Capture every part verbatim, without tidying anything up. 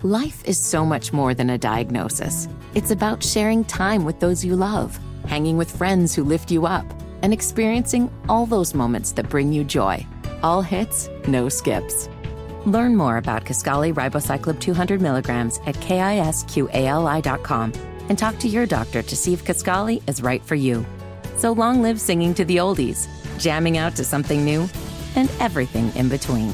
Life is so much more than a diagnosis. It's about sharing time with those you love, hanging with friends who lift you up, and experiencing all those moments that bring you joy. All hits, no skips. Learn more about Kisqali Ribociclib two hundred milligrams at kisqali dot com and talk to your doctor to see if Kisqali is right for you. So long live singing to the oldies, jamming out to something new, and everything in between.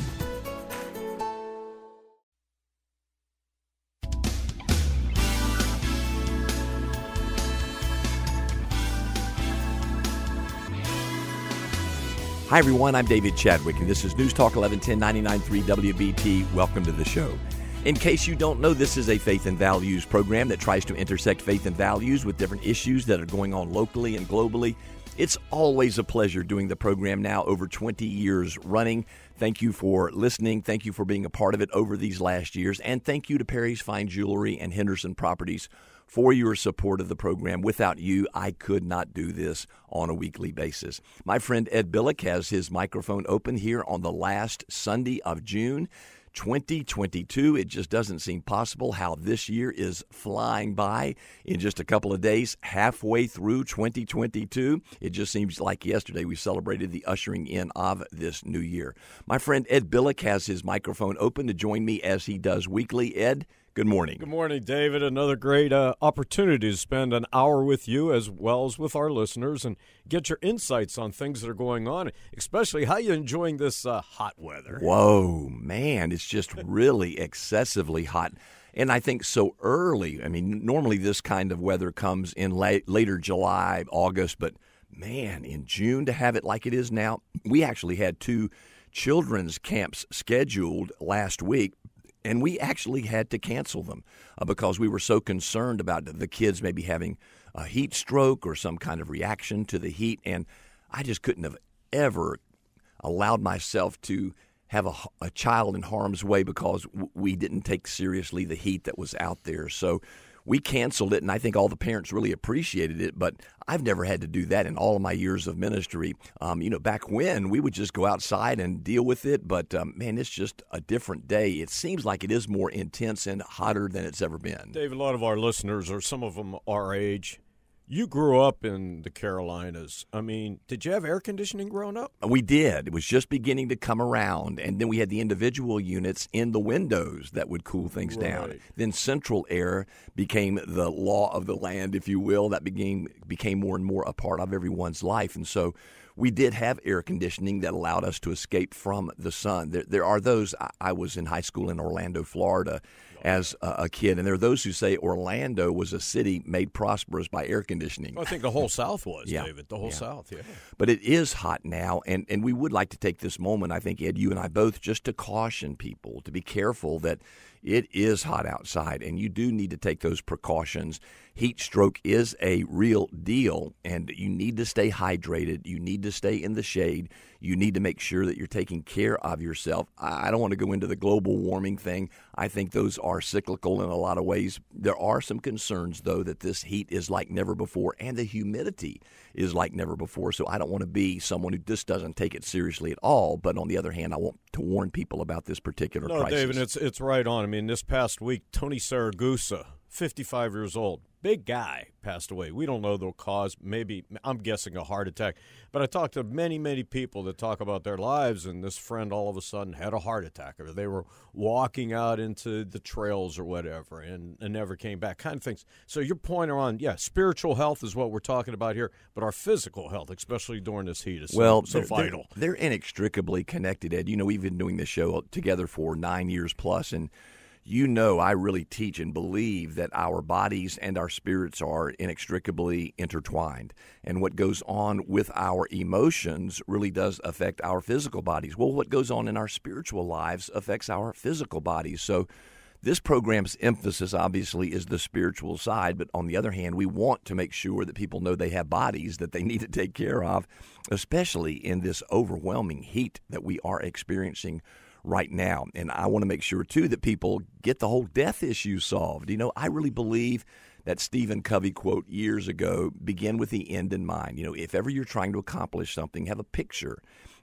Hi, everyone. I'm David Chadwick, and this is News Talk eleven ten ninety-nine point three W B T. Welcome to the show. In case you don't know, this is a faith and values program that tries to intersect faith and values with different issues that are going on locally and globally. It's always a pleasure doing the program now over twenty years running. Thank you for listening. Thank you for being a part of it over these last years. And thank you to Perry's Fine Jewelry and Henderson Properties for your support of the program. Without you, I could not do this on a weekly basis. My friend Ed Billick has his microphone open here on the last Sunday of June twenty twenty-two. It just doesn't seem possible how this year is flying by in just a couple of days, halfway through twenty twenty-two. It just seems like yesterday we celebrated the ushering in of this new year. My friend Ed Billick has his microphone open to join me as he does weekly. Ed, good morning. Good morning, David. Another great uh, opportunity to spend an hour with you as well as with our listeners and get your insights on things that are going on, especially how you're enjoying this uh, hot weather. Whoa, man, it's just really excessively hot. And I think so early. I mean, normally this kind of weather comes in late, later July, August, but man, in June to have it like it is now. We actually had two children's camps scheduled last week, and we actually had to cancel them uh, because we were so concerned about the kids maybe having a heat stroke or some kind of reaction to the heat. And I just couldn't have ever allowed myself to have a, a child in harm's way because w- we didn't take seriously the heat that was out there. So we canceled it, and I think all the parents really appreciated it, but I've never had to do that in all of my years of ministry. Um, you know, back when, we would just go outside and deal with it, but, um, man, it's just a different day. It seems like it is more intense and hotter than it's ever been. Dave, a lot of our listeners, or some of them our age, you grew up in the Carolinas. I mean, did you have air conditioning growing up? We did. It was just beginning to come around, and then we had the individual units in the windows that would cool things Right. down. Then central air became the law of the land, if you will. That became became more and more a part of everyone's life, and so we did have air conditioning that allowed us to escape from the sun. There, there are those. I, I was in high school in Orlando, Florida, as a, a kid, and there are those who say Orlando was a city made prosperous by air conditioning. Well, I think the whole South was, Yeah. David. The whole Yeah. South, yeah. But it is hot now, and, and we would like to take this moment, I think, Ed, you and I both, just to caution people to be careful that it is hot outside, and you do need to take those precautions. Heat stroke is a real deal, and you need to stay hydrated. You need to stay in the shade. You need to make sure that you're taking care of yourself. I don't want to go into the global warming thing. I think those are cyclical in a lot of ways. There are some concerns, though, that this heat is like never before, and the humidity is like never before. So I don't want to be someone who just doesn't take it seriously at all. But on the other hand, I want to warn people about this particular No, crisis. David, it's, it's right on. I mean, this past week, Tony Saragusa, fifty-five years old, big guy, passed away. We don't know the cause. Maybe, I'm guessing a heart attack. But I talked to many, many people that talk about their lives, and this friend all of a sudden had a heart attack, or they were walking out into the trails or whatever and, and never came back, kind of things. So your point on, yeah, spiritual health is what we're talking about here, but our physical health, especially during this heat, is so, well, so they're, vital. They're, they're inextricably connected, Ed. You know, we've been doing this show together for nine years plus, and you know, I really teach and believe that our bodies and our spirits are inextricably intertwined. And what goes on with our emotions really does affect our physical bodies. Well, what goes on in our spiritual lives affects our physical bodies. So this program's emphasis, obviously, is the spiritual side. But on the other hand, we want to make sure that people know they have bodies that they need to take care of, especially in this overwhelming heat that we are experiencing right now. And I want to make sure, too, that people get the whole death issue solved. You know, I really believe that Stephen Covey quote years ago, begin with the end in mind. You know, if ever you're trying to accomplish something, have a picture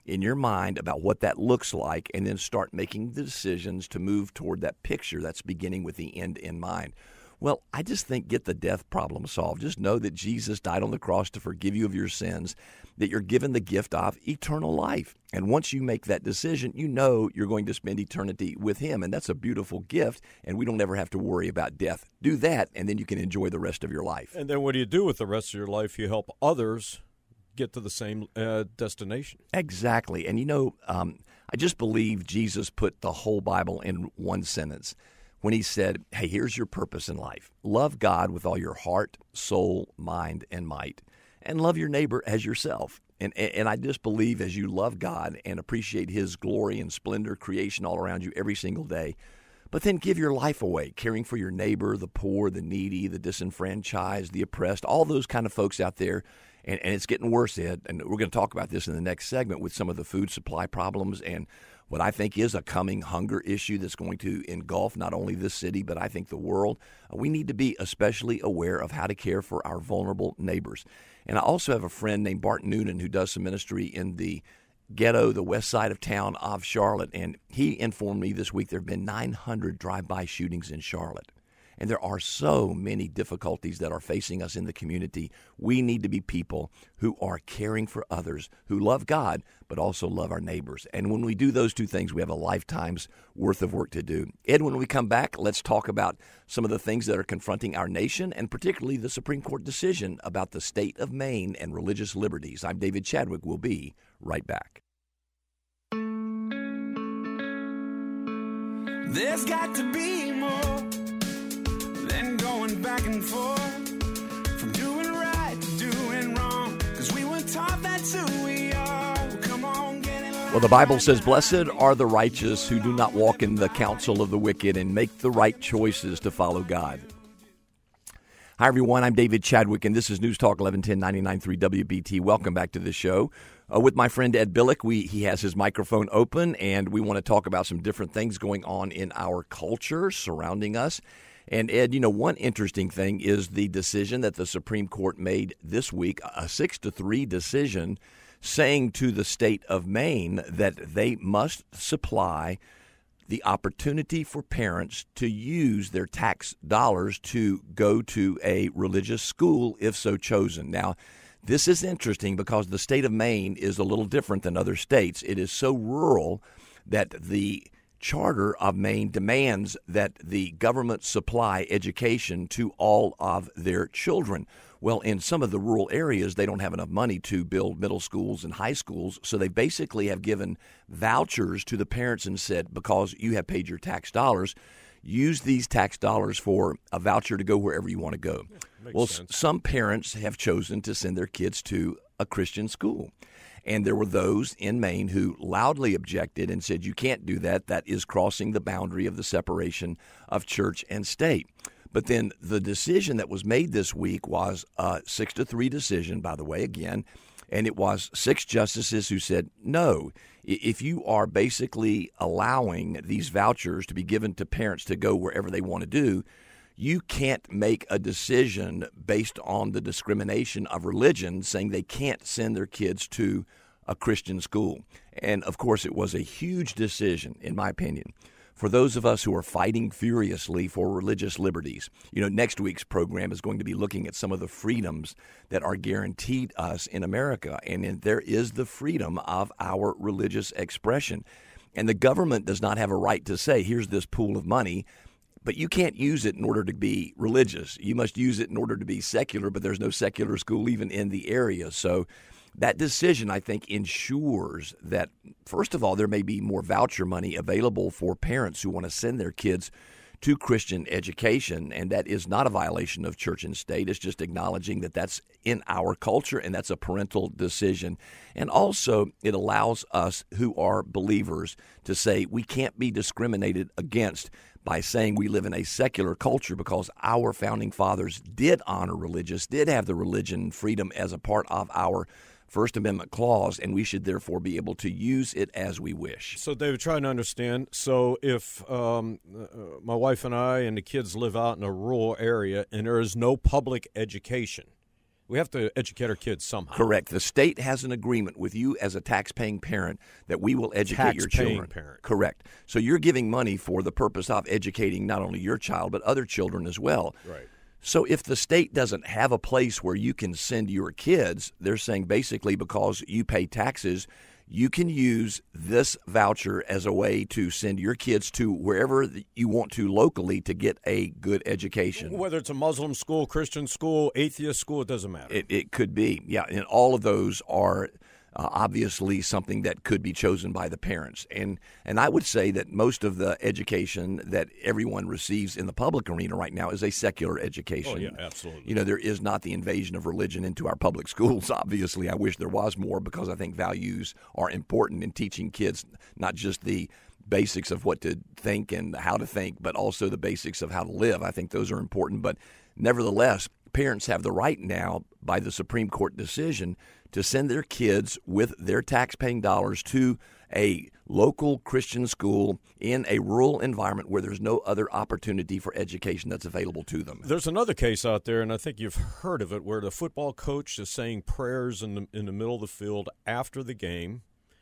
in your mind about what that looks like, and then start making the decisions to move toward that picture that's beginning with the end in mind. Well, I just think get the death problem solved. Just know that Jesus died on the cross to forgive you of your sins, that you're given the gift of eternal life. And once you make that decision, you know you're going to spend eternity with him, and that's a beautiful gift, and we don't ever have to worry about death. Do that, and then you can enjoy the rest of your life. And then what do you do with the rest of your life? You help others get to the same uh, destination. Exactly. And, you know, um, I just believe Jesus put the whole Bible in one sentence when he said, hey, here's your purpose in life. Love God with all your heart, soul, mind, and might, and love your neighbor as yourself. And, and I just believe as you love God and appreciate his glory and splendor, creation all around you every single day, but then give your life away, caring for your neighbor, the poor, the needy, the disenfranchised, the oppressed, all those kind of folks out there. And, and it's getting worse, Ed, and we're going to talk about this in the next segment with some of the food supply problems and what I think is a coming hunger issue that's going to engulf not only this city, but I think the world. We need to be especially aware of how to care for our vulnerable neighbors. And I also have a friend named Bart Noonan who does some ministry in the ghetto, the west side of town of Charlotte, and he informed me this week there have been nine hundred drive-by shootings in Charlotte. And there are so many difficulties that are facing us in the community. We need to be people who are caring for others, who love God, but also love our neighbors. And when we do those two things, we have a lifetime's worth of work to do. Ed, when we come back, let's talk about some of the things that are confronting our nation, and particularly the Supreme Court decision about the state of Maine and religious liberties. I'm David Chadwick. We'll be right back. There's got to be more than going back and forth, from doing right to doing wrong, because we were taught that's who we are. Come on, get in line. Well, the Bible says, blessed are the righteous who do not walk in the counsel of the wicked and make the right choices to follow God. Hi, everyone. I'm David Chadwick, and this is News Talk eleven ten ninety-nine point three W B T. Welcome back to the show. Uh, with my friend Ed Billick, we, he has his microphone open, and we want to talk about some different things going on in our culture surrounding us. And, Ed, you know, one interesting thing is the decision that the Supreme Court made this week, a six to three decision, saying to the state of Maine that they must supply the opportunity for parents to use their tax dollars to go to a religious school if so chosen. Now, this is interesting because the state of Maine is a little different than other states. It is so rural that the Charter of Maine demands that the government supply education to all of their children. Well, in some of the rural areas, they don't have enough money to build middle schools and high schools, so they basically have given vouchers to the parents and said, because you have paid your tax dollars, use these tax dollars for a voucher to go wherever you want to go. Yeah, well, sense. s- some parents have chosen to send their kids to a Christian school. And there were those in Maine who loudly objected and said, you can't do that. That is crossing the boundary of the separation of church and state. But then the decision that was made this week was a six to three decision, by the way, again, and it was six justices who said, no, if you are basically allowing these vouchers to be given to parents to go wherever they want to do, you can't make a decision based on the discrimination of religion saying they can't send their kids to a Christian school. And, of course, it was a huge decision, in my opinion, for those of us who are fighting furiously for religious liberties. You know, next week's program is going to be looking at some of the freedoms that are guaranteed us in America. And in, there is the freedom of our religious expression. And the government does not have a right to say, here's this pool of money, but you can't use it in order to be religious. You must use it in order to be secular, but there's no secular school even in the area. So that decision, I think, ensures that, first of all, there may be more voucher money available for parents who want to send their kids to Christian education, and that is not a violation of church and state. It's just acknowledging that that's in our culture, and that's a parental decision. And also, it allows us who are believers to say we can't be discriminated against by saying we live in a secular culture, because our founding fathers did honor religious, did have the religion freedom as a part of our First Amendment clause, and we should therefore be able to use it as we wish. So, David, trying to understand, so if um, uh, my wife and I and the kids live out in a rural area and there is no public education, We have to educate our kids somehow. Correct. The state has an agreement with you as a tax-paying parent that we will educate your Tax-paying children. parent. Correct. So you're giving money for the purpose of educating not only your child but other children as well. Right. So if the state doesn't have a place where you can send your kids, they're saying basically because you pay taxes, you can use this voucher as a way to send your kids to wherever you want to locally to get a good education. Whether it's a Muslim school, Christian school, atheist school, it doesn't matter. It, it could be, yeah. And all of those are uh, obviously something that could be chosen by the parents. And and I would say that most of the education that everyone receives in the public arena right now is a secular education. Oh, yeah, absolutely. You know, there is not the invasion of religion into our public schools, obviously. I wish there was more because I think values are important in teaching kids not just the basics of what to think and how to think, but also the basics of how to live. I think those are important. But nevertheless, parents have the right now, by the Supreme Court decision, to send their kids with their tax-paying dollars to a local Christian school in a rural environment where there's no other opportunity for education that's available to them. There's another case out there, and I think you've heard of it, where the football coach is saying prayers in the, in the middle of the field after the game.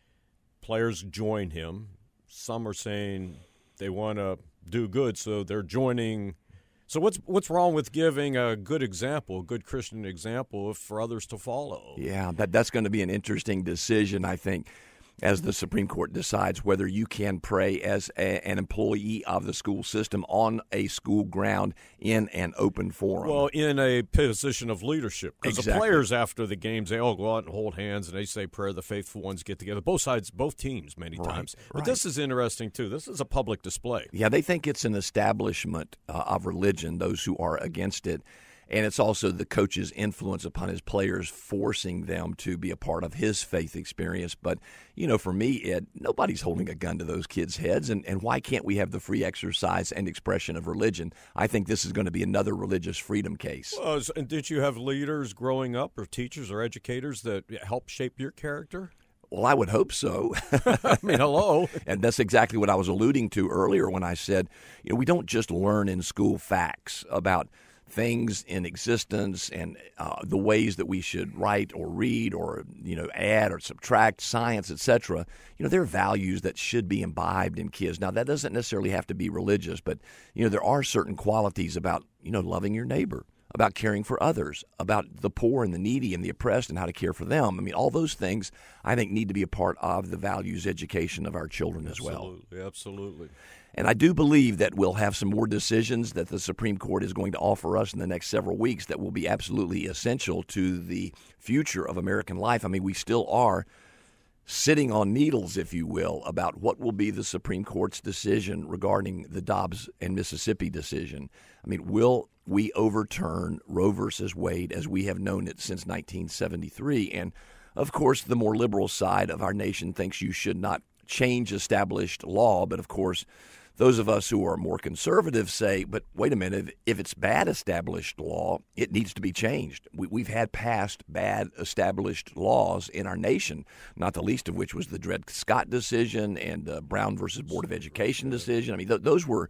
Players join him. Some are saying they want to do good, so they're joining. So what's what's wrong with giving a good example, a good Christian example for others to follow? Yeah, that that's going to be an interesting decision, I think, as the Supreme Court decides whether you can pray as a, an employee of the school system on a school ground in an open forum. Well, in a position of leadership. Because Exactly. the players after the games, they all go out and hold hands, and they say prayer. The faithful ones get together. Both sides, both teams many Right, times. But right. this is interesting, too. This is a public display. Yeah, they think it's an establishment uh, of religion, those who are against it. And it's also the coach's influence upon his players, forcing them to be a part of his faith experience. But, you know, for me, Ed, nobody's holding a gun to those kids' heads. And, and why can't we have the free exercise and expression of religion? I think this is going to be another religious freedom case. Well, and did you have leaders growing up, or teachers or educators, that helped shape your character? Well, I would hope so. I mean, hello. And that's exactly what I was alluding to earlier when I said, you know, we don't just learn in school facts about things in existence and uh, the ways that we should write or read or, you know, add or subtract, science, et cetera. You know, there are values that should be imbibed in kids. Now, that doesn't necessarily have to be religious, but, you know, there are certain qualities about, you know, loving your neighbor, about caring for others, about the poor and the needy and the oppressed and how to care for them. I mean, all those things, I think, need to be a part of the values education of our children as well. Absolutely, absolutely. And I do believe that we'll have some more decisions that the Supreme Court is going to offer us in the next several weeks that will be absolutely essential to the future of American life. I mean, we still are sitting on needles, if you will, about what will be the Supreme Court's decision regarding the Dobbs and Mississippi decision. I mean, will we overturn Roe versus Wade as we have known it since nineteen seventy-three? And, of course, the more liberal side of our nation thinks you should not change established law, but, of course, those of us who are more conservative say, but wait a minute, if it's bad established law, it needs to be changed. We, we've had past bad established laws in our nation, not the least of which was the Dred Scott decision and uh, Brown versus Board of Education decision. I mean, th- those were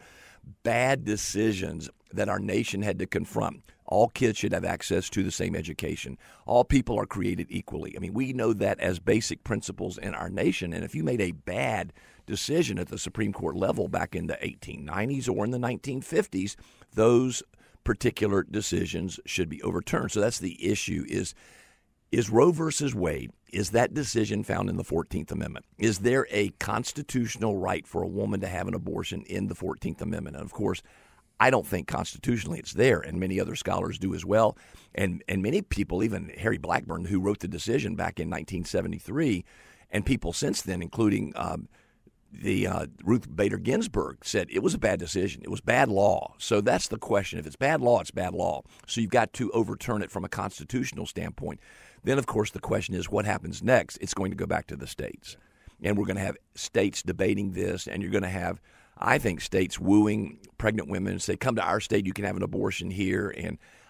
bad decisions that our nation had to confront. All kids should have access to the same education. All people are created equally. I mean, we know that as basic principles in our nation. And if you made a bad decision at the Supreme Court level back in the eighteen nineties or in the nineteen fifties, those particular decisions should be overturned. So that's the issue is, is Roe versus Wade, is that decision found in the fourteenth Amendment? Is there a constitutional right for a woman to have an abortion in the fourteenth Amendment? And, of course, I don't think constitutionally it's there, and many other scholars do as well. And and many people, even Harry Blackburn, who wrote the decision back in nineteen seventy-three, and people since then, including um, the uh, Ruth Bader Ginsburg, said it was a bad decision. It was bad law. So that's the question. If it's bad law, it's bad law. So you've got to overturn it from a constitutional standpoint. Then, of course, the question is what happens next? It's going to go back to the states. And we're going to have states debating this, and you're going to have, I think, states wooing pregnant women and say, come to our state, you can have an abortion here. And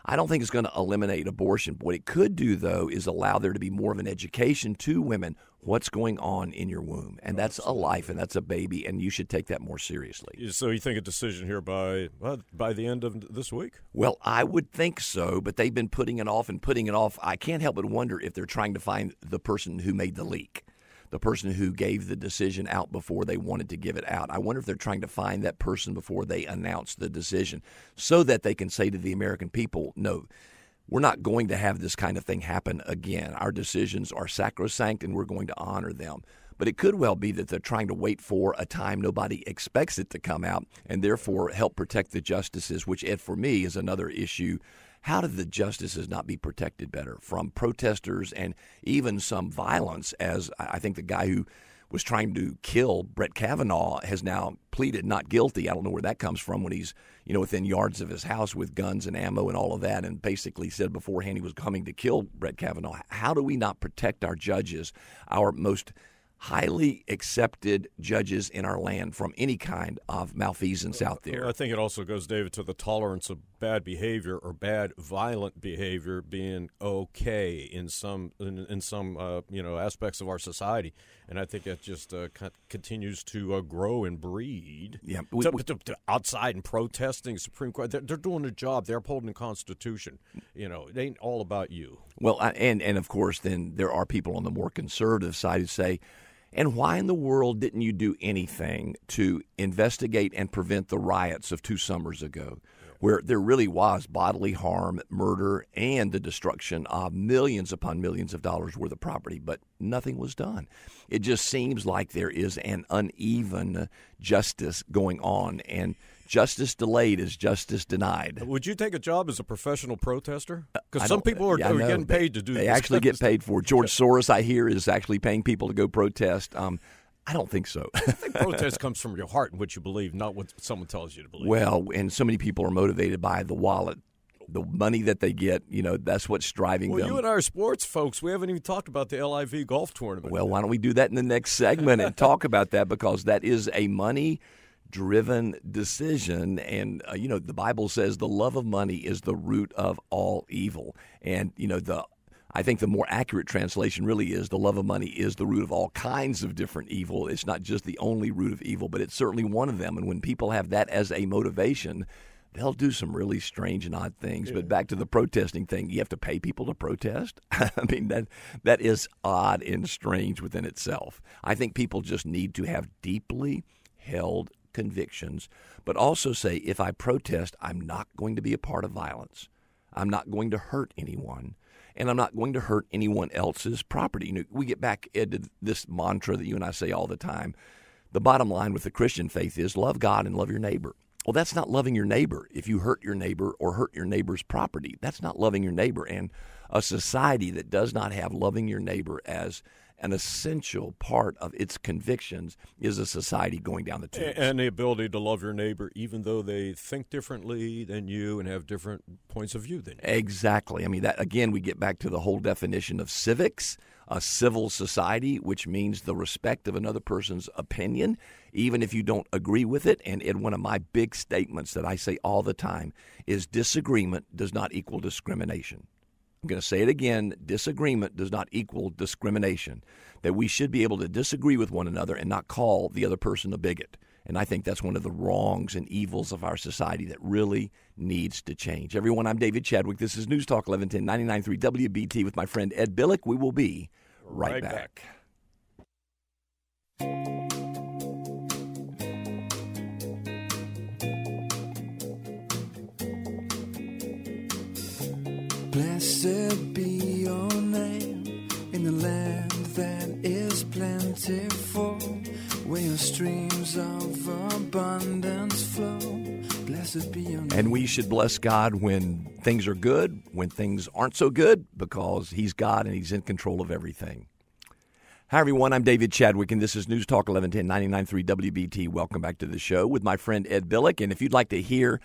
I don't think it's going to eliminate abortion. What it could do, though, is allow there to be more of an education to women. What's going on in your womb? And that's a life, and that's a baby, and you should take that more seriously. So you think a decision here by well, by the end of this week? Well, I would think so, but they've been putting it off and putting it off. I can't help but wonder if they're trying to find the person who made the leak, the person who gave the decision out before they wanted to give it out. I wonder if they're trying to find that person before they announce the decision so that they can say to the American people, no, we're not going to have this kind of thing happen again. Our decisions are sacrosanct, and we're going to honor them. But it could well be that they're trying to wait for a time nobody expects it to come out and therefore help protect the justices, which, Ed, for me, is another issue. How did the justices not be protected better from protesters and even some violence, as I think the guy who was trying to kill Brett Kavanaugh has now pleaded not guilty. I don't know where that comes from when he's, you know, within yards of his house with guns and ammo and all of that, and basically said beforehand he was coming to kill Brett Kavanaugh. How do we not protect our judges, our most highly accepted judges in our land, from any kind of malfeasance out there? I think it also goes, David, to the tolerance of bad behavior or bad violent behavior being okay in some in, in some uh, you know aspects of our society, and I think that just uh, co- continues to uh, grow and breed. Yeah, we, to, we, to, to outside and protesting Supreme Court, they're, they're doing their job. They're upholding the Constitution. You know, it ain't all about you. Well, I, and and of course, then there are people on the more conservative side who say, and why in the world didn't you do anything to investigate and prevent the riots of two summers ago, where there really was bodily harm, murder, and the destruction of millions upon millions of dollars worth of property, but nothing was done? It just seems like there is an uneven justice going on, and justice delayed is justice denied. Would you take a job as a professional protester? Because I some don't- people are, yeah, I are know. getting paid to do They this. actually get paid for it. George Soros, I hear, is actually paying people to go protest. Um, I don't think so. I think protest comes from your heart and what you believe, not what someone tells you to believe. Well, and so many people are motivated by the wallet, the money that they get. You know, that's what's driving Well, them. you and I are sports folks. We haven't even talked about the L I V golf tournament. Well, why don't we do that in the next segment and talk about that, because that is a money-driven decision. And, uh, you know, the Bible says the love of money is the root of all evil. And, you know, the I think the more accurate translation really is the love of money is the root of all kinds of different evil. It's not just the only root of evil, but it's certainly one of them. And when people have that as a motivation, they'll do some really strange and odd things. Yeah. But back to the protesting thing, you have to pay people to protest? I mean, that that is odd and strange within itself. I think people just need to have deeply held convictions, but also say, if I protest, I'm not going to be a part of violence. I'm not going to hurt anyone. And I'm not going to hurt anyone else's property. You know, we get back, Ed, to this mantra that you and I say all the time. The bottom line with the Christian faith is love God and love your neighbor. Well, that's not loving your neighbor. If you hurt your neighbor or hurt your neighbor's property, that's not loving your neighbor. And a society that does not have loving your neighbor as an essential part of its convictions is a society going down the tubes. And the ability to love your neighbor even though they think differently than you and have different points of view than you. Exactly. I mean, that again, we get back to the whole definition of civics, a civil society, which means the respect of another person's opinion, even if you don't agree with it. And Ed, one of my big statements that I say all the time is disagreement does not equal discrimination. I'm going to say it again, disagreement does not equal discrimination, that we should be able to disagree with one another and not call the other person a bigot. And I think that's one of the wrongs and evils of our society that really needs to change. Everyone, I'm David Chadwick. This is News Talk eleven ten, ninety-nine point three W B T with my friend Ed Billick. We will be right, right back. back. Blessed be your name in the land that is plentiful, where your streams of abundance flow. Blessed be your name. And we should bless God when things are good, when things aren't so good, because He's God and He's in control of everything. Hi, everyone. I'm David Chadwick, and this is News Talk eleven ten, ninety-nine point three W B T. Welcome back to the show with my friend Ed Billick. And if you'd like to hear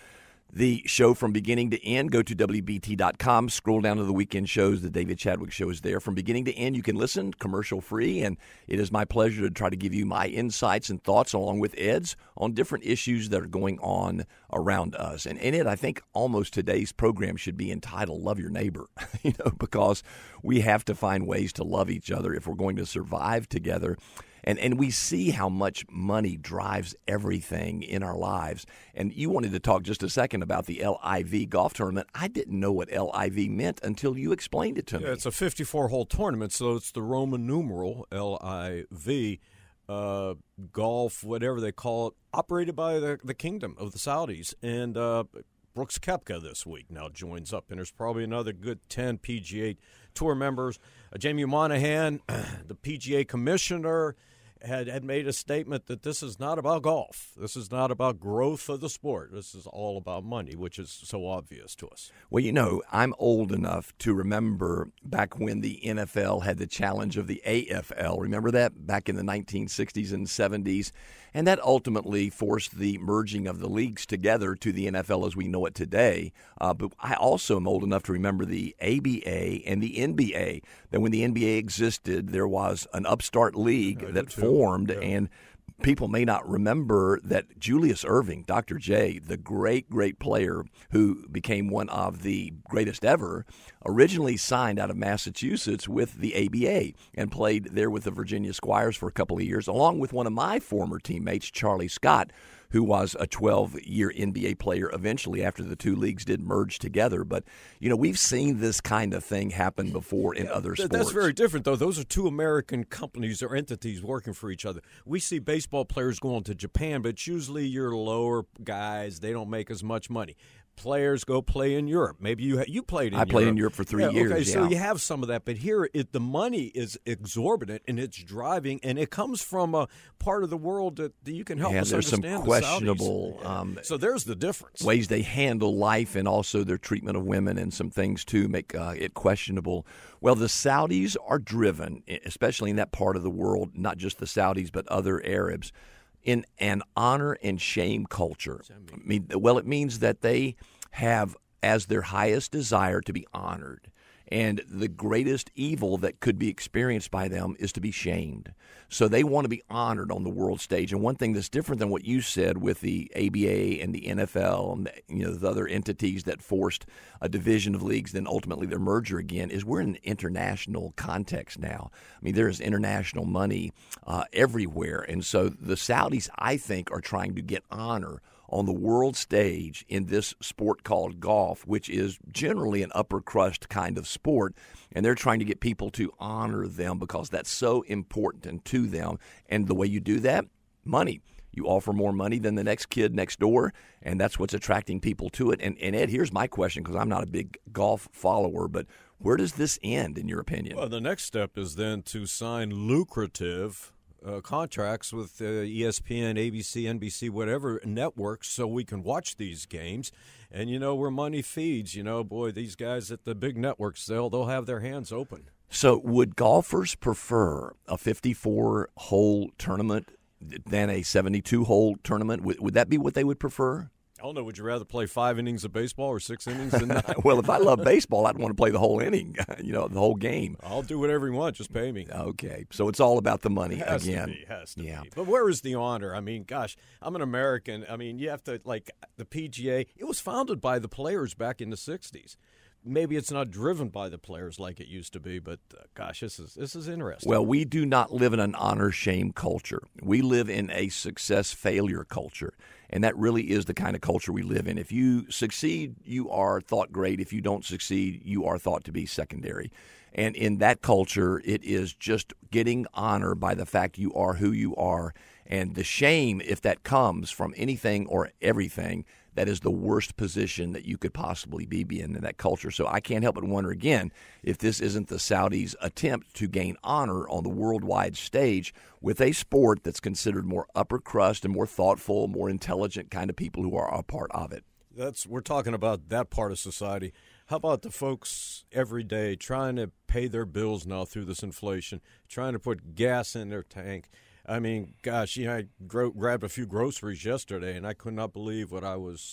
the show from beginning to end. Go to W B T dot com, scroll down to the weekend shows. The David Chadwick Show is there. From beginning to end, you can listen commercial-free, and it is my pleasure to try to give you my insights and thoughts along with Ed's on different issues that are going on around us. And in it, I think almost today's program should be entitled Love Your Neighbor, you know, because we have to find ways to love each other if we're going to survive together. And and we see how much money drives everything in our lives. And you wanted to talk just a second about the L I V golf tournament. I didn't know what L I V meant until you explained it to yeah, me. It's a fifty-four hole tournament, so it's the Roman numeral, L I V, uh, golf, whatever they call it, operated by the, the kingdom of the Saudis. And uh, Brooks Koepka this week now joins up, and there's probably another good ten P G A Tour members. Uh, Jamie Monahan, the P G A commissioner, had, had made a statement that this is not about golf. This is not about growth of the sport. This is all about money, which is so obvious to us. Well, you know, I'm old enough to remember back when the N F L had the challenge of the A F L. Remember that back in the nineteen sixties and seventies? And that ultimately forced the merging of the leagues together to the N F L as we know it today. Uh, but I also am old enough to remember the A B A and the N B A. That when the N B A existed, there was an upstart league I that formed, yeah. and people may not remember that Julius Erving, Doctor J, the great, great player who became one of the greatest ever, originally signed out of Massachusetts with the A B A and played there with the Virginia Squires for a couple of years, along with one of my former teammates, Charlie Scott, who was a twelve-year N B A player eventually after the two leagues did merge together. But, you know, we've seen this kind of thing happen before in other sports. That's very different, though. Those are two American companies or entities working for each other. We see baseball players going to Japan, but it's usually your lower guys. They don't make as much money. Players go play in Europe. Maybe you you played in I Europe. I played in Europe for three yeah, years. Okay, yeah. so you have some of that. But here, it, the money is exorbitant, and it's driving, and it comes from a part of the world that, that you can help yeah, us there's understand. some questionable the um, so there's the difference. Ways they handle life and also their treatment of women and some things, too, make uh, it questionable. Well, the Saudis are driven, especially in that part of the world, not just the Saudis but other Arabs, in an honor and shame culture. I mean, well, it means that they have as their highest desire to be honored. And the greatest evil that could be experienced by them is to be shamed. So they want to be honored on the world stage. And one thing that's different than what you said with the A B A and the N F L and the, you know, the other entities that forced a division of leagues, then ultimately their merger again, is we're in an international context now. I mean, there is international money uh, everywhere. And so the Saudis, I think, are trying to get honor on the world stage in this sport called golf, which is generally an upper crust kind of sport, and they're trying to get people to honor them because that's so important to them. And the way you do that, money. You offer more money than the next kid next door, and that's what's attracting people to it. And, and Ed, here's my question, because I'm not a big golf follower, but where does this end, in your opinion? Well, the next step is then to sign lucrative Uh, contracts with uh, E S P N, A B C, N B C, whatever networks, so we can watch these games. And, you know, where money feeds, you know, boy, these guys at the big networks, they'll, they'll have their hands open. So would golfers prefer a fifty-four hole tournament than a seventy-two hole tournament? Would, would that be what they would prefer? I don't know. Would you rather play five innings of baseball or six innings than that? Well, if I love baseball, I'd want to play the whole inning, you know, the whole game. I'll do whatever you want. Just pay me. Okay. So it's all about the money it has again. To be, has to yeah. be. But where is the honor? I mean, gosh, I'm an American. I mean, you have to, like, the P G A, it was founded by the players back in the sixties. Maybe it's not driven by the players like it used to be, but uh, gosh, this is this is interesting. Well, we do not live in an honor-shame culture. We live in a success-failure culture, and that really is the kind of culture we live in. If you succeed, you are thought great. If you don't succeed, you are thought to be secondary. And in that culture, it is just getting honor by the fact you are who you are, and the shame, if that comes from anything or everything, that is the worst position that you could possibly be in in that culture. So I can't help but wonder again if this isn't the Saudis' attempt to gain honor on the worldwide stage with a sport that's considered more upper crust and more thoughtful, more intelligent kind of people who are a part of it. That's we're talking about that part of society. How about the folks every day trying to pay their bills now through this inflation, trying to put gas in their tank? I mean, gosh, you know, I gro- grabbed a few groceries yesterday, and I could not believe what I was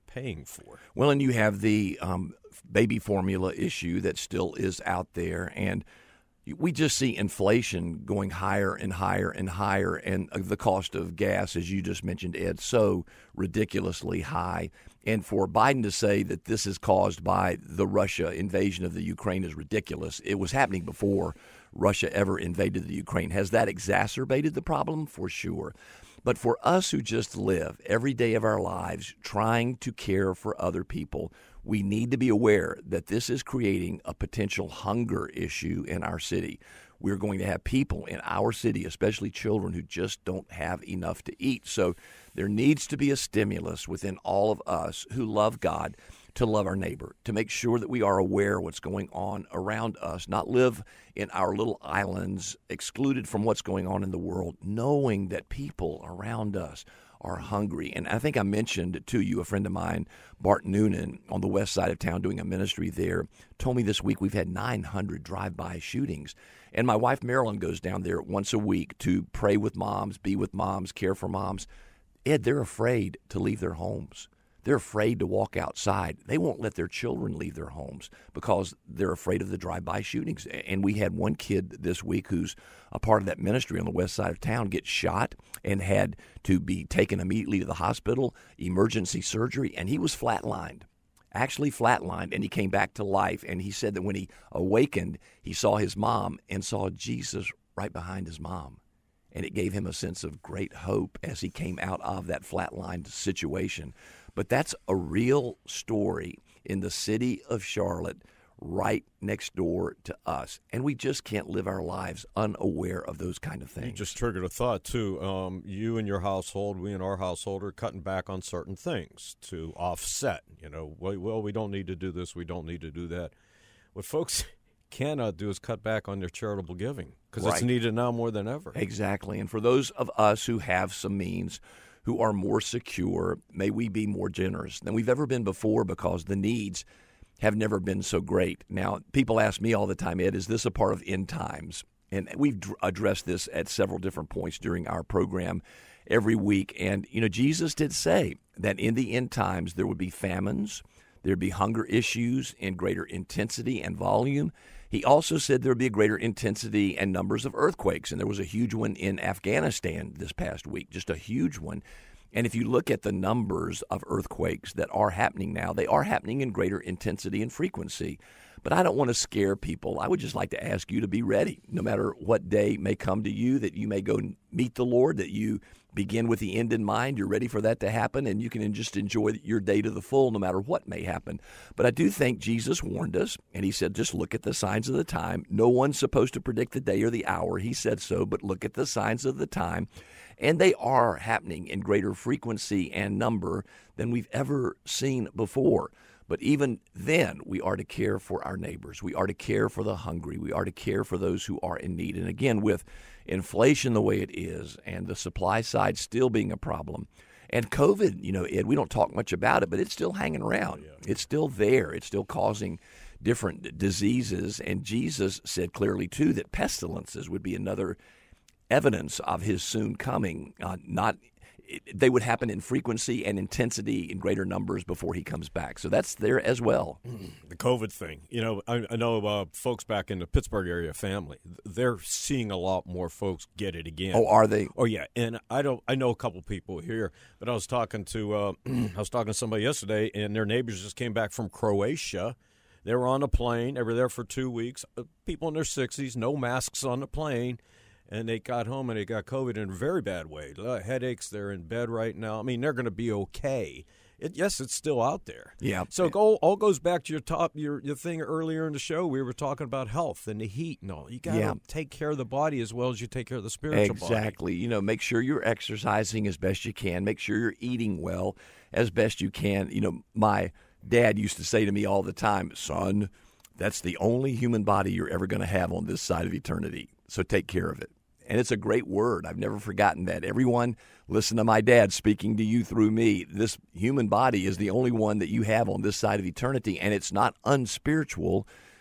paying for. Well, and you have the um, baby formula issue that still is out there, and we just see inflation going higher and higher and higher, and the cost of gas, as you just mentioned, Ed, so ridiculously high. And for Biden to say that this is caused by the Russia invasion of the Ukraine is ridiculous. It was happening before Russia ever invaded the Ukraine. Has that exacerbated the problem? For sure. But for us who just live every day of our lives trying to care for other people, we need to be aware that this is creating a potential hunger issue in our city. We're going to have people in our city, especially children, who just don't have enough to eat. So there needs to be a stimulus within all of us who love God to love our neighbor, to make sure that we are aware of what's going on around us, not live in our little islands excluded from what's going on in the world, knowing that people around us are hungry. And I think I mentioned to you, a friend of mine, Bart Noonan, on the west side of town doing a ministry there, told me this week we've had nine hundred drive-by shootings. And my wife, Marilyn, goes down there once a week to pray with moms, be with moms, care for moms. Ed, they're afraid to leave their homes. They're afraid to walk outside. They won't let their children leave their homes because they're afraid of the drive-by shootings. And we had one kid this week who's a part of that ministry on the west side of town get shot and had to be taken immediately to the hospital, emergency surgery, and he was flatlined, actually flatlined, and he came back to life. And he said that when he awakened, he saw his mom and saw Jesus right behind his mom. And it gave him a sense of great hope as he came out of that flatlined situation. But that's a real story in the city of Charlotte, right next door to us. And we just can't live our lives unaware of those kind of things. You just triggered a thought, too. Um, you and your household, we in our household are cutting back on certain things to offset. You know, well, we don't need to do this, we don't need to do that. What folks cannot do is cut back on their charitable giving because Right. it's needed now more than ever. Exactly. And for those of us who have some means, who are more secure, may we be more generous than we've ever been before because the needs have never been so great. Now, people ask me all the time, Ed, is this a part of end times? And we've d- addressed this at several different points during our program every week. And, you know, Jesus did say that in the end times there would be famines, there'd be hunger issues in greater intensity and volume. He also said there would be a greater intensity and numbers of earthquakes, and there was a huge one in Afghanistan this past week, just a huge one. And if you look at the numbers of earthquakes that are happening now, they are happening in greater intensity and frequency. But I don't want to scare people. I would just like to ask you to be ready, no matter what day may come to you, that you may go meet the Lord, that you begin with the end in mind. You're ready for that to happen, and you can just enjoy your day to the full no matter what may happen. But I do think Jesus warned us, and he said, just look at the signs of the time. No one's supposed to predict the day or the hour. He said so, but look at the signs of the time. And they are happening in greater frequency and number than we've ever seen before. But even then, we are to care for our neighbors. We are to care for the hungry. We are to care for those who are in need. And again, with inflation the way it is and the supply side still being a problem, and COVID, you know, Ed, we don't talk much about it, but it's still hanging around. Yeah. It's still there. It's still causing different diseases. And Jesus said clearly, too, that pestilences would be another evidence of his soon coming, uh, not they would happen in frequency and intensity in greater numbers before he comes back. So that's there as well. The COVID thing. You know, I, I know uh, folks back in the Pittsburgh area family, they're seeing a lot more folks get it again. Oh, are they? Oh, yeah. And I don't. I know a couple people here, but I was talking to uh, I was talking to somebody yesterday, and their neighbors just came back from Croatia. They were on a plane. They were there for two weeks. People in their sixties, no masks on the plane. And they got home and they got COVID in a very bad way. Headaches, they're in bed right now. I mean, they're going to be okay. It, yes, it's still out there. Yeah. So it all, all goes back to your top your your thing earlier in the show. We were talking about health and the heat and all. You got to yeah. take care of the body as well as you take care of the spiritual exactly. body. Exactly. You know, make sure you're exercising as best you can. Make sure you're eating well as best you can. You know, my dad used to say to me all the time, son, that's the only human body you're ever going to have on this side of eternity. So take care of it. And it's a great word. I've never forgotten that. Everyone, listen to my dad speaking to you through me. This human body is the only one that you have on this side of eternity, and it's not unspiritual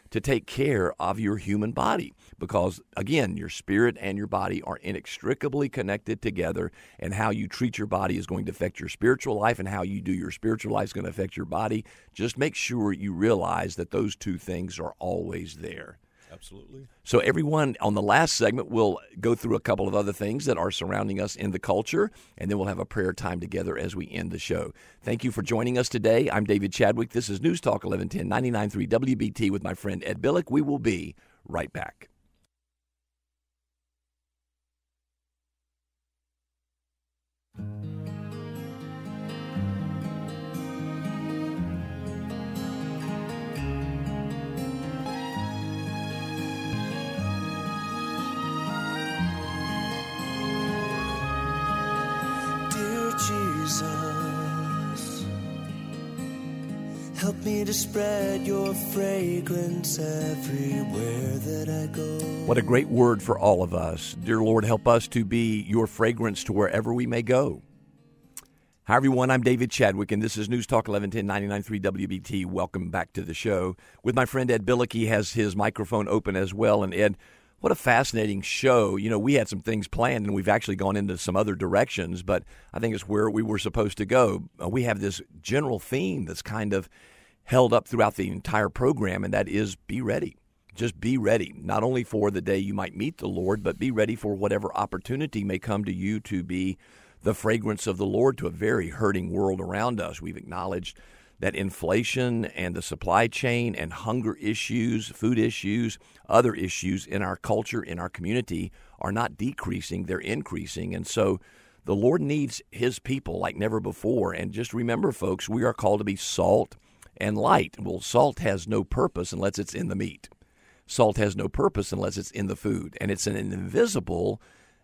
to take care of your human body because, again, your spirit and your body are inextricably connected together, and how you treat your body is going to affect your spiritual life, and how you do your spiritual life is going to affect your body. Just make sure you realize that those two things are always there. Absolutely. So everyone, on the last segment, we'll go through a couple of other things that are surrounding us in the culture, and then we'll have a prayer time together as we end the show. Thank you for joining us today. I'm David Chadwick. This is News Talk eleven ten, ninety-nine point three W B T with my friend Ed Billick. We will be right back. Jesus, help me to spread your fragrance everywhere that I go. What a great word for all of us. Dear Lord, help us to be your fragrance to wherever we may go. Hi, everyone. I'm David Chadwick, and this is News Talk eleven ten, ninety-nine point three W B T. Welcome back to the show. With my friend Ed Billick, he has his microphone open as well. And Ed, what a fascinating show. You know, we had some things planned, and we've actually gone into some other directions, but I think it's where we were supposed to go. Uh, we have this general theme that's kind of held up throughout the entire program, and that is be ready. Just be ready, not only for the day you might meet the Lord, but be ready for whatever opportunity may come to you to be the fragrance of the Lord to a very hurting world around us. We've acknowledged that inflation and the supply chain and hunger issues, food issues, other issues in our culture, in our community are not decreasing, they're increasing. And so the Lord needs his people like never before. And just remember, folks, we are called to be salt and light. Well, salt has no purpose unless it's in the meat. Salt has no purpose unless it's in the food. And it's an invisible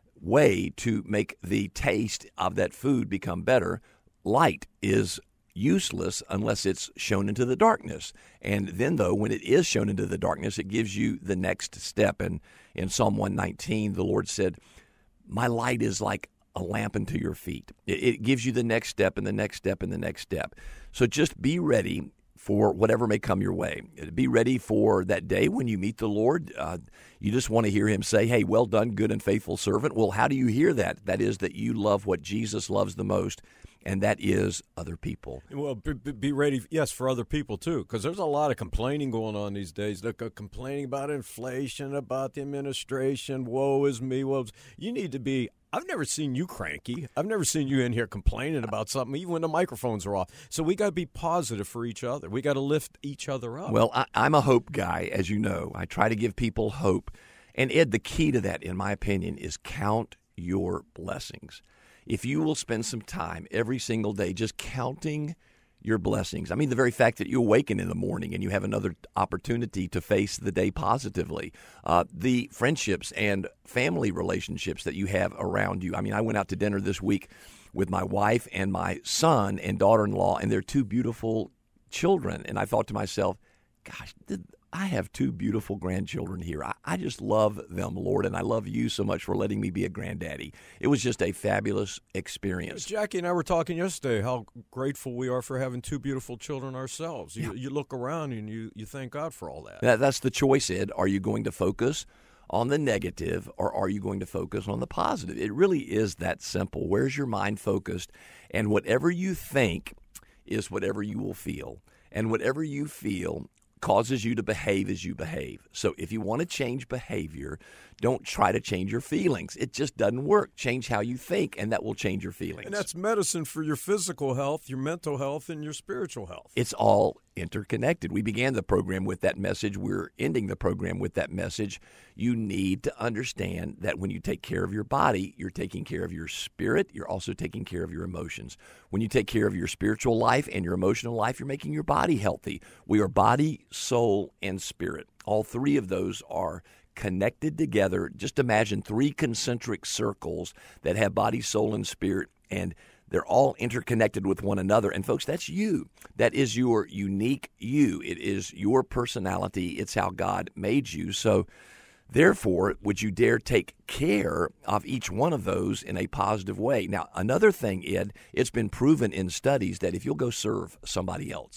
way to make the taste of that food become better. Light is useless unless it's shown into the darkness. And then, though, when it is shown into the darkness, it gives you the next step. And in Psalm one nineteen, the Lord said, my light is like a lamp unto your feet. It, it gives you the next step and the next step and the next step. So just be ready for whatever may come your way. Be ready for that day when you meet the Lord. Uh, you just want to hear him say, hey, well done, good and faithful servant. Well, how do you hear that? That is that you love what Jesus loves the most, and that is other people. Well, be, be ready, yes, for other people, too, because there's a lot of complaining going on these days. They're complaining about inflation, about the administration, woe is me, woe is... You need to be... I've never seen you cranky. I've never seen you in here complaining about something, even when the microphones are off. So we got to be positive for each other. We got to lift each other up. Well, I, I'm a hope guy, as you know. I try to give people hope. And, Ed, the key to that, in my opinion, is count your blessings. If you will spend some time every single day just counting your blessings. I mean, the very fact that you awaken in the morning and you have another opportunity to face the day positively. Uh, the friendships and family relationships that you have around you. I mean, I went out to dinner this week with my wife and my son and daughter-in-law and their two beautiful children. And I thought to myself, gosh, did I have two beautiful grandchildren here. I, I just love them, Lord, and I love you so much for letting me be a granddaddy. It was just a fabulous experience. Jackie and I were talking yesterday how grateful we are for having two beautiful children ourselves. You, yeah. you look around and you, you thank God for all that. that. That's the choice, Ed. Are you going to focus on the negative or are you going to focus on the positive? It really is that simple. Where's your mind focused? And whatever you think is whatever you will feel. And whatever you feel causes you to behave as you behave. So if you want to change behavior, don't try to change your feelings. It just doesn't work. Change how you think, and that will change your feelings. And that's medicine for your physical health, your mental health, and your spiritual health. It's all interconnected. We began the program with that message. We're ending the program with that message. You need to understand that when you take care of your body, you're taking care of your spirit. You're also taking care of your emotions. When you take care of your spiritual life and your emotional life, you're making your body healthy. We are body, soul, and spirit. All three of those are connected together. Just imagine three concentric circles that have body, soul, and spirit, and they're all interconnected with one another. And folks, that's you. That is your unique you. It is your personality. It's how God made you. So therefore, would you dare take care of each one of those in a positive way? Now, another thing, Ed, it's been proven in studies that if you'll go serve somebody else,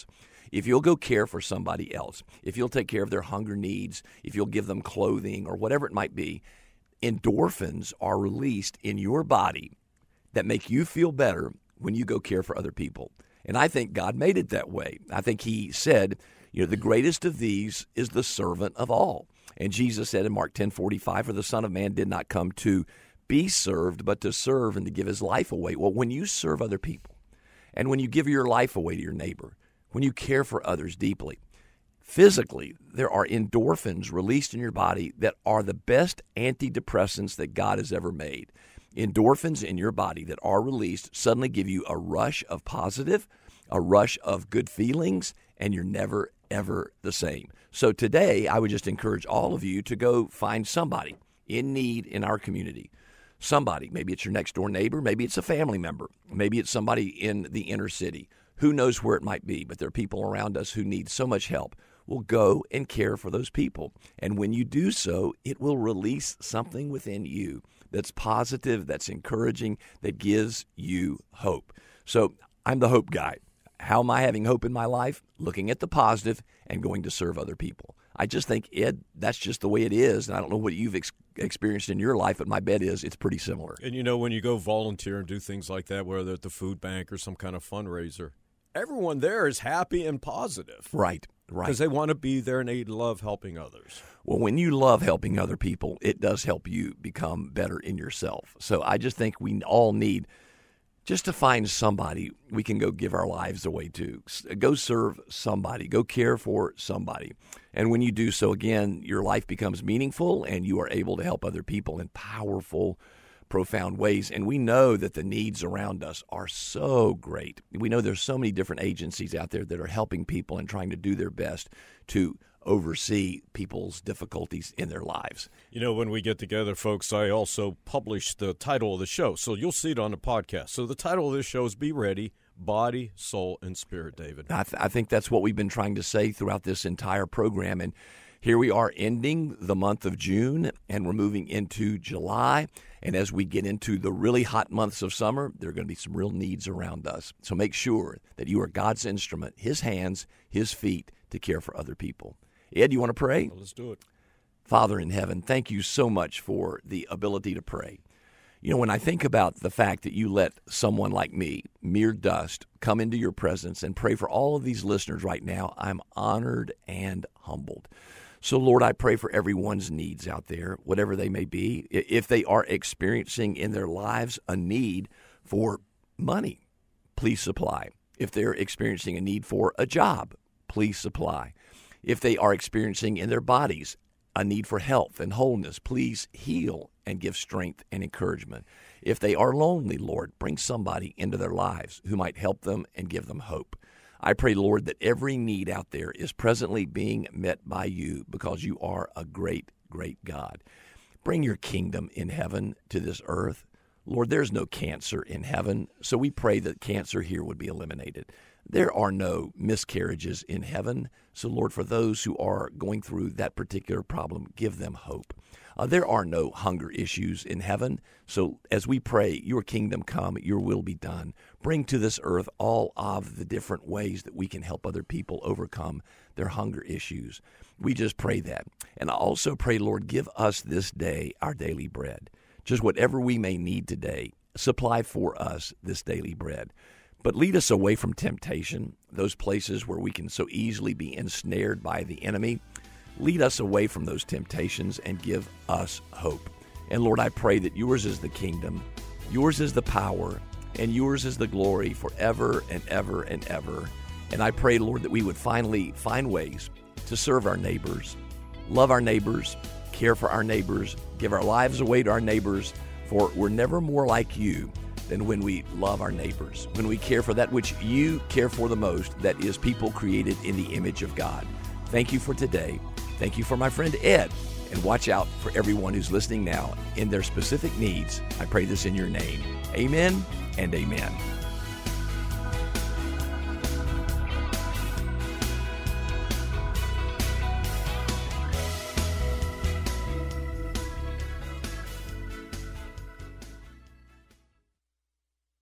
If you'll go care for somebody else, if you'll take care of their hunger needs, if you'll give them clothing or whatever it might be, endorphins are released in your body that make you feel better when you go care for other people. And I think God made it that way. I think he said, you know, the greatest of these is the servant of all. And Jesus said in Mark ten forty-five, for the Son of Man did not come to be served, but to serve and to give his life away. Well, when you serve other people, and when you give your life away to your neighbor, when you care for others deeply, physically, there are endorphins released in your body that are the best antidepressants that God has ever made. Endorphins in your body that are released suddenly give you a rush of positive, a rush of good feelings, and you're never, ever the same. So today, I would just encourage all of you to go find somebody in need in our community. Somebody, maybe it's your next door neighbor, maybe it's a family member, maybe it's somebody in the inner city. Who knows where it might be, but there are people around us who need so much help. Well, go and care for those people. And when you do so, it will release something within you that's positive, that's encouraging, that gives you hope. So I'm the hope guy. How am I having hope in my life? Looking at the positive and going to serve other people. I just think, Ed, that's just the way it is. And I don't know what you've ex- experienced in your life, but my bet is it's pretty similar. And, you know, when you go volunteer and do things like that, whether at the food bank or some kind of fundraiser, everyone there is happy and positive. Right, right. Because they want to be there and they love helping others. Well, when you love helping other people, it does help you become better in yourself. So I just think we all need just to find somebody we can go give our lives away to. Go serve somebody. Go care for somebody. And when you do so, again, your life becomes meaningful and you are able to help other people in powerful, profound ways. And we know that the needs around us are so great. We know there's so many different agencies out there that are helping people and trying to do their best to oversee people's difficulties in their lives. You know, when we get together, folks, I also publish the title of the show, so you'll see it on the podcast. So the title of this show is Be Ready, Body, Soul, and Spirit, David. I, th- I think that's what we've been trying to say throughout this entire program. And here we are ending the month of June, and we're moving into July. And as we get into the really hot months of summer, there are going to be some real needs around us. So make sure that you are God's instrument, his hands, his feet, to care for other people. Ed, you want to pray? Well, let's do it. Father in heaven, thank you so much for the ability to pray. You know, when I think about the fact that you let someone like me, mere dust, come into your presence and pray for all of these listeners right now, I'm honored and humbled. So, Lord, I pray for everyone's needs out there, whatever they may be. If they are experiencing in their lives a need for money, please supply. If they're experiencing a need for a job, please supply. If they are experiencing in their bodies a need for health and wholeness, please heal and give strength and encouragement. If they are lonely, Lord, bring somebody into their lives who might help them and give them hope. I pray, Lord, that every need out there is presently being met by you because you are a great, great God. Bring your kingdom in heaven to this earth. Lord, there's no cancer in heaven, so we pray that cancer here would be eliminated. There are no miscarriages in heaven. So, Lord, for those who are going through that particular problem, give them hope. Uh, there are no hunger issues in heaven. So as we pray, your kingdom come, your will be done. Bring to this earth all of the different ways that we can help other people overcome their hunger issues. We just pray that. And I also pray, Lord, give us this day our daily bread. Just whatever we may need today, supply for us this daily bread. But lead us away from temptation, those places where we can so easily be ensnared by the enemy. Lead us away from those temptations and give us hope. And Lord, I pray that yours is the kingdom, yours is the power, and yours is the glory forever and ever and ever. And I pray, Lord, that we would finally find ways to serve our neighbors, love our neighbors, care for our neighbors, give our lives away to our neighbors, for we're never more like you than when we love our neighbors, when we care for that which you care for the most, that is people created in the image of God. Thank you for today. Thank you for my friend Ed. And watch out for everyone who's listening now in their specific needs. I pray this in your name. Amen and amen.